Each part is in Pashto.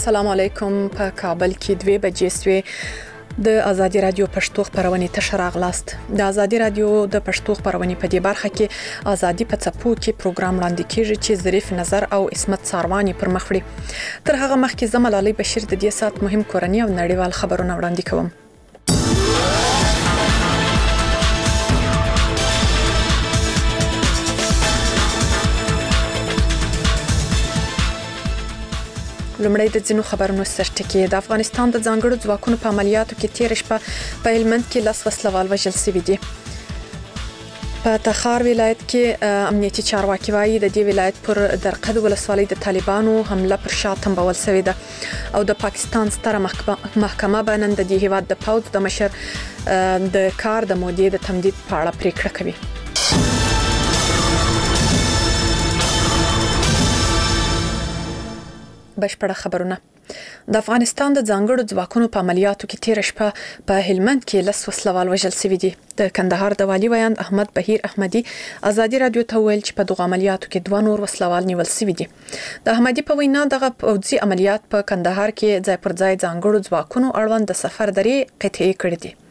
السلام علیکم. په کابل کې 2 بجې سوې د ازادي رادیو پښتو خبرونه ته راغلاست. د ازادي رادیو د پښتو خبرونه په دې برخه کې ازادي په څپو کې پروګرام وړاندې کیږي چې ظریف نظر او اسمت ساروانی پر مخ وړي. تر هغه مخکې زمال علي بشیر د دې سات مهم کورنی او نړیوال خبرونه وړاندې کوم. لومړی د ځینو خبرونو سرټکی. د افغانستان د ځانګړو ځواکونو په عملیاتو کې تیر شپه په هلمند کې 10 وسلوال وژل شوي دي. په تخار ولایت کې امنیتي چارواکي وايي د دې ولایت پر درقد ولسوالۍ د طالبانو حمله پر شا تنبول شوې ده او د پاکستان ستره محکمه باندې د دې هیواد د پوځ د مشر د کار د مودې د تمدید په اړه پریکړه کوي. بشپړه خبرونه. د افغانستان د ځانګړو ځواکونو په عملیاتو کې تیر شپه په هلمند کې 10 وسلوال وژل شوي دي. د کندهار د والي ویاند احمد بهیر احمدي ازادي رادیو ته ویل چې په دغه عملیاتو کې 2 نور وسلوال نیول شوي دي. د احمدي په وینا دغه پوځي عملیات په کندهار کې ځای پر ځای ځانګړو ځواکونو اړوند د سفر درې قطعي کړې دي.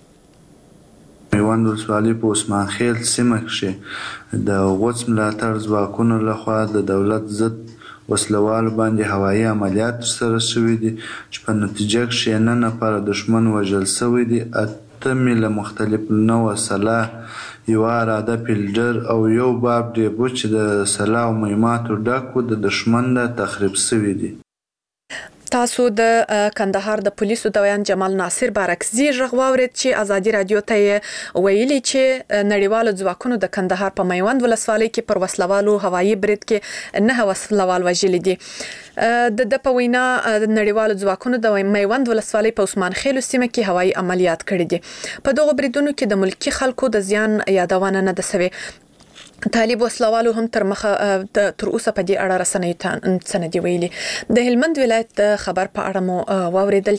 میوند ولسوالۍ په عثمان خیل سیمه کې د غوڅ ملاتړ ځواکونو لخوا د دولت ضد وسلوالو باندې هوایي عملیات سره شوي دي چې په نتیجه کې 9 نفر دښمن وژل شوي دي. 8 له مختلف نوع سلاح، یو اراده فیلډر او یو باب ډیبو چې د سلاح او مهماتو ډک د دښمن د تخریب شوي دي. تاسو د کندهار د پولیسو د ویان جمال ناصر بارکزي ژغ واورید چې ازادي رادیو ته ویلي چې نړیوالو ځواکونو د کندهار په میوند ولسوالۍ کې پر وسلوالو هوایي برید کې 9 وسلوال وژل دي. د په وینا نړیوالو ځواکونو د میوند ولسوالۍ په عثمان خیل سیمه کې هوایي عملیات کړي دي. په دغه بریدونو کې د ملکی خلکو د زیان یادونه نه ده سوي. طالب وسلوالو هم تر اوسه په دې اړه رسنۍ ته سندې ویلي. د هلمند ولایت د خبر په اړه مو واوریدل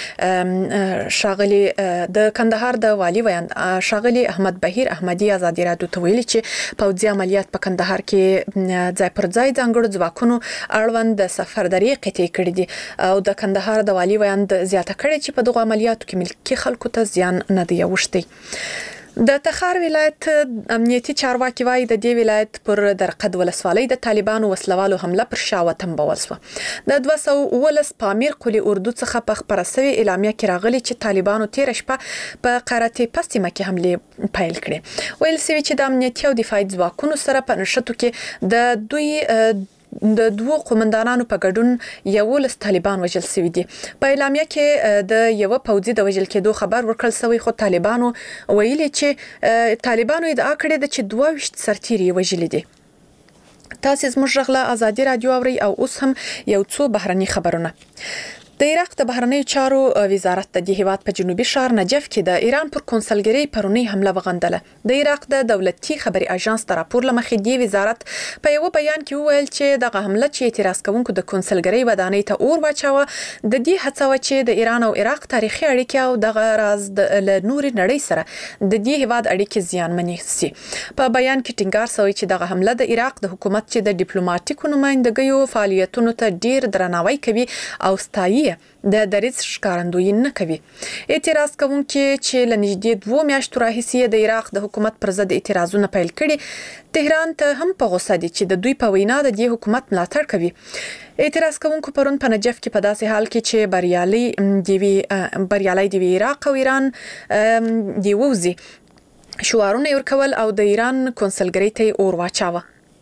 چې شاغلي د کندهار د والي ویاند شاغلي احمد بهیر احمدي ازادي رادیو ته ویلي چې پوځي عملیات په کندهار کې ځای پر ځای ځانګړو ځواکونو اړوند د سفر درې قطعي کړي دي او د کندهار د والي ویاند زیاته کړي چې په دغه عملیاتو کې ملکی خلکو ته زیان نه دی اوښتی. د تخار ولایت امنیتي چارواکي وايي د دې ولایت پر درقد ولسوالۍ د طالبانو وسلوالو حمله پر شا وتنبول شو. د 219 پامیر قلی اردو څخه په خبره سوي اعلامیه کې راغلي چې طالبانو تیر شپه په قراتي پسیمه کې حمله پیل کړې. ویل سوي چې د امنیتي او دفاعي ځواکونو سره په نشټو کې د دوی د 2 قومندانانو په ګډون 11 طالبان وژل شوي دي. په اعلامیه کې د یو پوځي د وژل کېدو خبر ورکړل شوی خو طالبانو ویلي چې طالبانو ادعا کړې ده چې 22 سرتیري وژل دي. تاسو زموږ غلا ازادي رادیو اوري او اوس هم یو څو بهرني خبرونه. د عراق د بهرنیو چارو وزارت د دې هیواد په جنوبي ښار نجف کې د ایران پر کنسلګری پرونی حمله وغندله. د عراق د دولتي خبري اژانس تر راپور لمخې دی وزارت په یو بیان کې ویل چې دغه حمله چې اعتراض کوونکو د کنسلګری ودانۍ ته اور واچاوه د دې هڅه چې د ایران او عراق تاریخي اړیکې او دغه راز د نوري نړۍ سره د دې هیواد اړیکې زیانمنې سي. په بیان کې ټینګار شوی چې دغه حمله د عراق د حکومت چې د ډیپلوماټیکو نمائندګیو فعالیتونو ته ډیر درناوی کوي او ستایي د دریځ ښکارندویي نه کوي. اعتراض کوونکي چې لنږدې 2 میاشتو راهیسې د عراق د حکومت پر ضد اعتراضونه پیل کړي تهران ته هم په غوسه دي چې د دوی په وینا د دې حکومت ملاتړ کوي. اعتراض کوونکو پرون په نجف کې په داسې حال کې چې بریالي دی عراق او ایران دی ووزي شعارونه ورکول او د ایران کنسلګری ته اور واچاوه.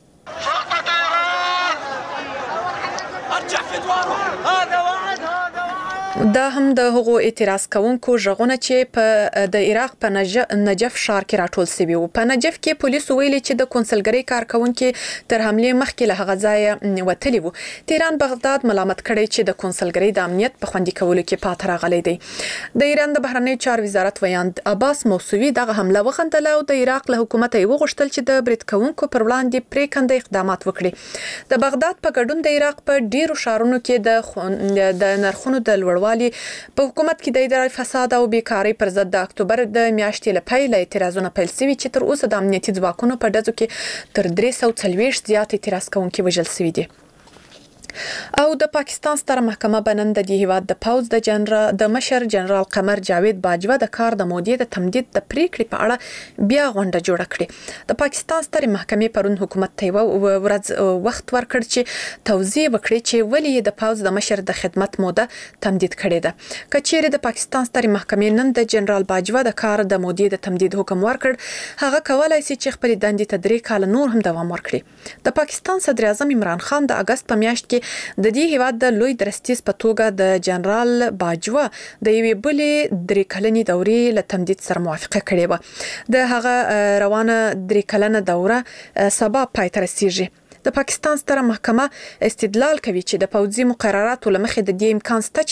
دا هم د هغو اعتراض کوونکو ژغونه چې په د عراق په نجف ښار کې راټول شوي وو. په نجف کې پولیسو ویلي چې د کنسلګری کارکونکو تر حمله مخکې له هغه ځای وتلی وو. تهران بغداد ملامت کړی چې د کنسلګری د امنیت په خوندي کولو کې پاتې راغلی دی. د ایران د بهرنیو چارو وزارت ویاند عباس موسوي دغه حمله وغندله او د عراق له حکومت یې وغوښتل چې د برید کوونکو پر وړاندې پریکنده اقدامات وکړي. د بغداد په ګډون د عراق په ډیرو ښارونو کې د نرخونو د لوړوالي په حکومت کې د اداري فساد او بیکاری پر ضد د اکتوبر د میاشتې لپاره اعتراضونه پیل شوي چې تر اوسه د امنیتي ځواکونو په ډزو کې تر 340 زیات اعتراض کوونکي وژل شوي دي. او د پاکستان ستره محکمه بنن د هیواد د پوز د مشر جنرال قمر جاوید باجوه د کار د مودې د تمدید د پریکړې په اړه بیا غونډه جوړه کړې. د پاکستان ستره محکمې پرون حکومت ته ورځ وخت ورکړ چې توضیح وکړي چې ولې د پوز د مشر د خدمت موده تمدید کړې ده. کچېره د پاکستان ستره محکمې نن د جنرال باجوه د کار د مودې د تمدید حکم ورکړ، هغه کولای شي چې خپل دندې ته 3 کال نور هم دوام ورکړي. د پاکستان صدر اعظم عمران خان د اگست په میاشت کې د دې هیواد د لوی درستیز په توګه د جنرال باجوه د یوې بلې 3 کلنې دورې له تمدید سره موافقه کړې و. د هغه روانه 3 کلنه دوره سبا پای ته رسیږي. د پاکستان ستره محکمه استدلال کوي چې د پوځي مقرراتو لمخې د دې امکان شته